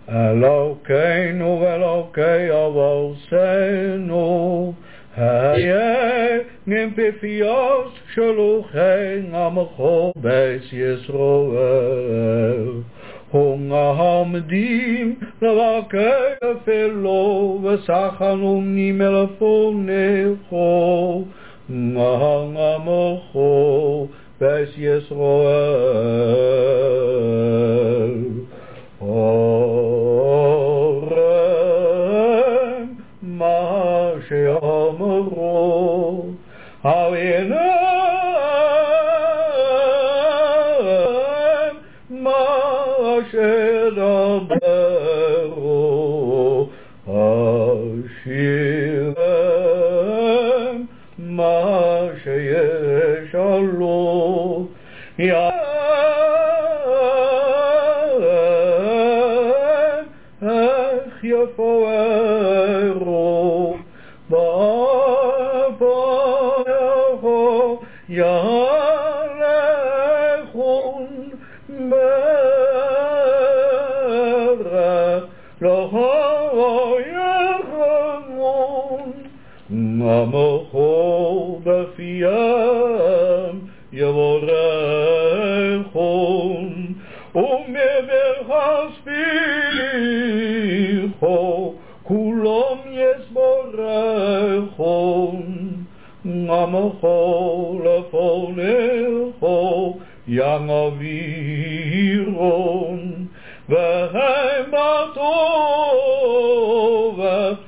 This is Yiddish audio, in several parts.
Elokeinu Elokei Avosenu היה נמפיפיוס שלוחי עמכו בית ישראל העומדים לבקר אפילו וסחנונים מלפונךו עמכו בית ישראל אורם מה שאמרו הלינם מה שדברו השירם מה שישאלו איך יפוארו יהלכון ברך לא יחמון עמכו בפיהם יבורכון ומבחספיחו כולם יסבורכון עמכו לפונךו ינבירון והם בטוב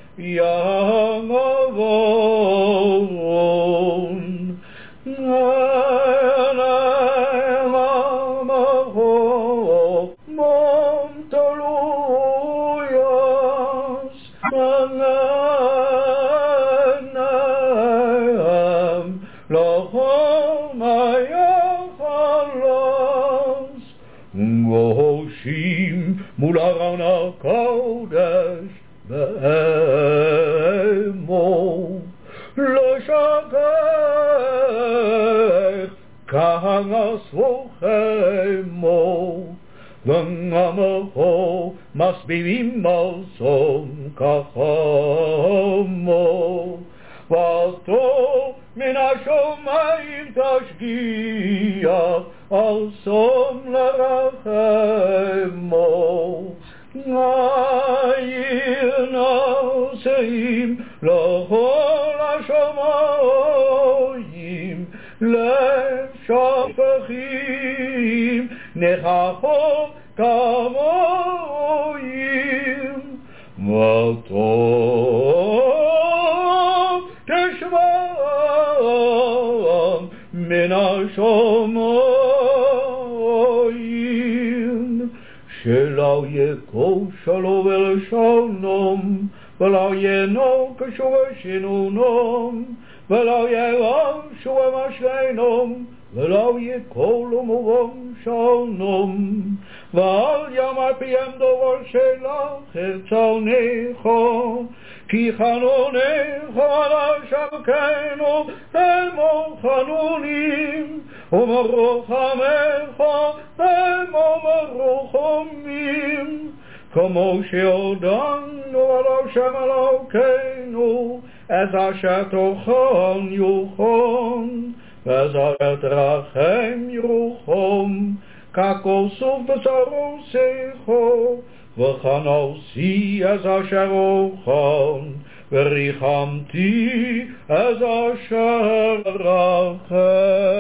ינבון עמכו מום תלויס לחום היחלוס גושים מול ארון הקודש באמו לא שכח כהנס וחמו ועמכו מסבירים מלסום כחמו ואתו מן השמיים תשגיח על סום לרחמו עיר נושאים לכל השמיים לשפכים נכחו כמויים וטוב תשמע מן השמיים שלא יקו שלו ולשונם ולא ינו כשורשינונם ולא ירם שורם אשרינם ולא יקו למובם שונם ואל יאמר פיהם דבר שלך רצונך כי חנונך על שבקנו הם חנונים ומרוחמך הם מרוחמים כמו שהודענו על השם אלוקינו את אשר תוכן יוכן ואשר תרחם ירוחם ככל סוף בשרו שיחו וחנוסי אז אשר אוכן וריחמתי אז אשר רחם